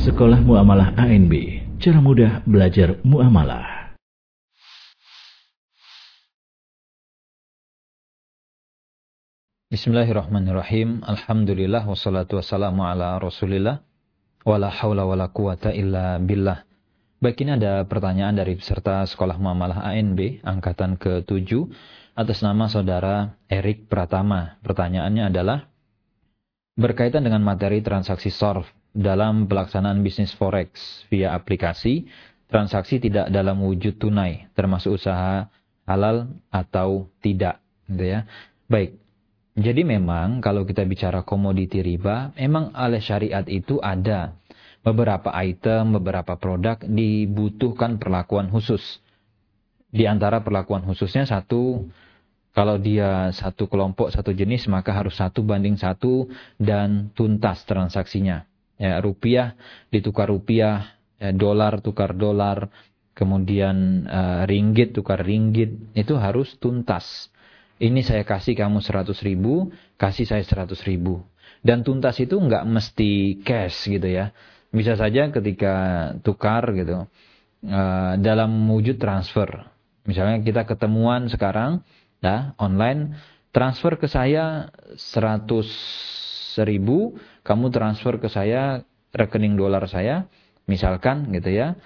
Sekolah Muamalah ANB, cara mudah belajar muamalah. Bismillahirrahmanirrahim. Alhamdulillah wassalatu wassalamu ala Rasulillah wala haula wala quwata illa billah. Baik, ini ada pertanyaan dari peserta Sekolah Muamalah ANB angkatan ke-7 atas nama saudara Erik Pratama. Pertanyaannya adalah berkaitan dengan materi transaksi SORF dalam pelaksanaan bisnis forex via aplikasi, transaksi tidak dalam wujud tunai, termasuk usaha halal atau tidak, gitu ya. Baik, jadi memang kalau kita bicara komoditi riba, memang oleh syariat itu ada beberapa item, beberapa produk dibutuhkan perlakuan khusus. Di antara perlakuan khususnya satu, kalau dia satu kelompok, satu jenis, maka harus 1:1 dan tuntas transaksinya. Ya, rupiah ditukar rupiah, ya, dolar tukar dolar, kemudian ringgit tukar ringgit, itu harus tuntas. Ini saya kasih kamu 100.000, kasih saya 100.000. Dan tuntas itu nggak mesti cash gitu ya. Bisa saja ketika tukar gitu, dalam wujud transfer. Misalnya kita ketemuan sekarang, nah, online, transfer ke saya 100.000, kamu transfer ke saya rekening dolar saya, misalkan gitu ya,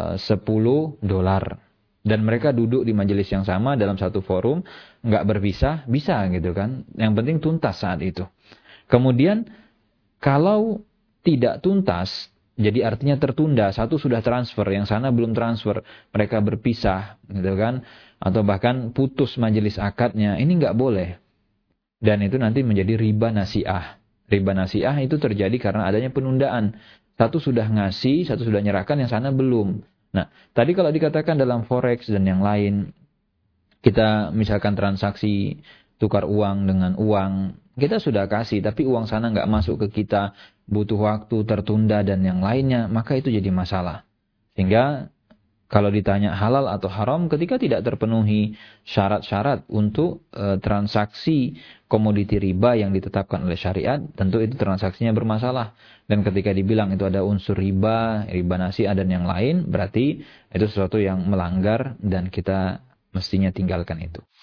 $10. Dan mereka duduk di majelis yang sama dalam satu forum, nggak berpisah, bisa gitu kan. Yang penting tuntas saat itu. Kemudian kalau tidak tuntas, jadi artinya tertunda, satu sudah transfer, yang sana belum transfer, mereka berpisah gitu kan, atau bahkan putus majelis akadnya, ini nggak boleh. Dan itu nanti menjadi riba nasi'ah. Riba nasi'ah itu terjadi karena adanya penundaan. Satu sudah ngasih, satu sudah nyerahkan, yang sana belum. Nah, tadi kalau dikatakan dalam forex dan yang lain, kita misalkan transaksi tukar uang dengan uang, kita sudah kasih, tapi uang sana nggak masuk ke kita, butuh waktu, tertunda, dan yang lainnya, maka itu jadi masalah. Sehingga kalau ditanya halal atau haram, ketika tidak terpenuhi syarat-syarat untuk transaksi komoditi riba yang ditetapkan oleh syariat, tentu itu transaksinya bermasalah. Dan ketika dibilang itu ada unsur riba, riba nasi'ah dan yang lain, berarti itu sesuatu yang melanggar dan kita mestinya tinggalkan itu.